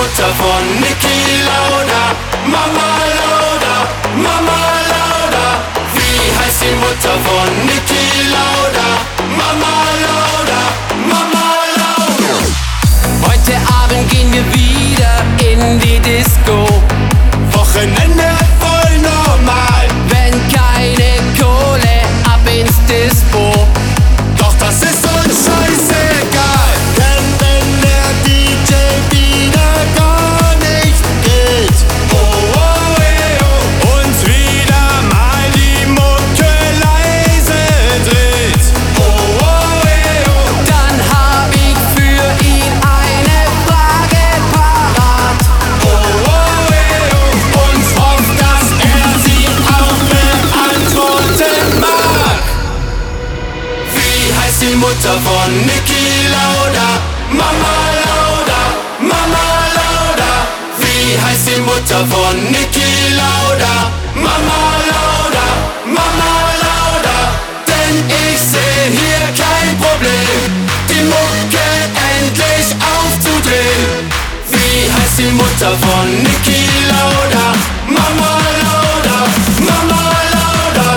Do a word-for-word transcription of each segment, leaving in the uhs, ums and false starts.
Mutter von Niki Lauda? Mama Lauda, Mama Lauda. Wie heißt die Mutter von Niki Lauda? Mama Lauda, Mama Lauda. Heute Abend gehen wir wieder in die Disco. Wochenende voll normal. Wenn keine Kohle, ab ins Dispo. Doch das ist uns scheißegal. Denn wenn der D J wieder gar nicht geht, oh oh eh, oh, uns wieder mal die Mucke leise dreht, oh oh eh, oh, dann hab ich für ihn eine Frage parat, oh oh eh, oh, und hofft, dass er sie auch beantworten mag. Wie heißt die Mutter von Niki Lauda? Mama Lauda, Mama Lauda. Wie heißt die Mutter von Niki Lauda? Mama Lauda, Mama Lauda. Denn ich seh hier kein Problem, die Mucke endlich aufzudrehen. Wie heißt die Mutter von Niki Lauda? Mama Lauda, Mama Lauda.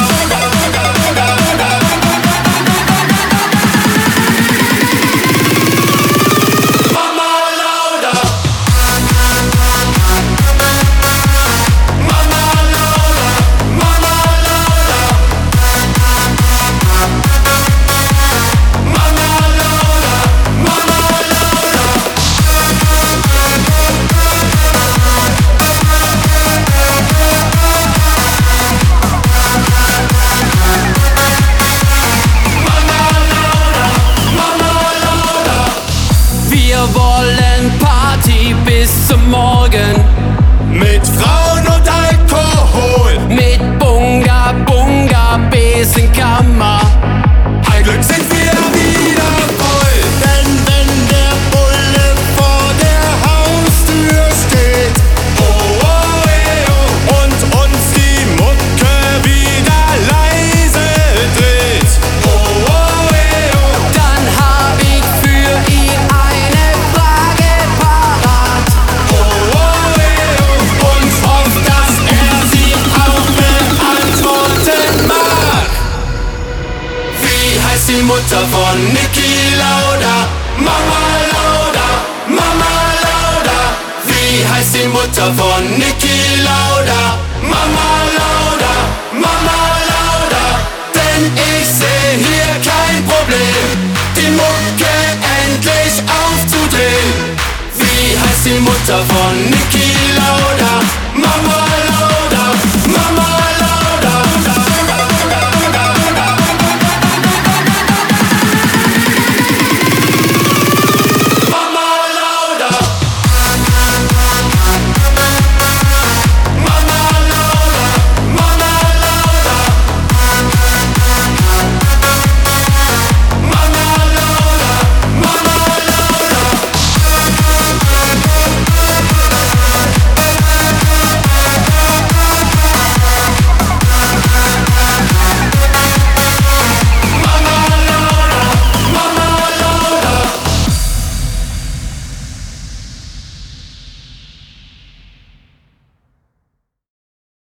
Mama Lauda. Mama Lauda, Mama Lauda. Mama Lauda, Mama Lauda. Wir wollen Party bis zum Morgen. Mit Frauen und Alkohol. Mit Bunga Bunga Besenkammer. Ein Glück sind wir wieder voll. Denn wenn der Bulle vor der Haustür steht, oh oh eh, oh, und uns die Mucke wieder leise dreht, oh oh eh, oh, dann hab ich für ihn eine Frage parat, oh oh eh, oh, und hofft, dass er sie auch beantworten mag. Wie heißt die Mutter von Niki Lauda? Mama Lauda, Mama Lauda. Wie heißt die Mutter von Niki Lauda? Mama Lauda, Mama Lauda. Denn ich seh hier kein Problem, die Mucke endlich aufzudrehen. Wie heißt die Mutter von Niki Lauda? Mama Lauda.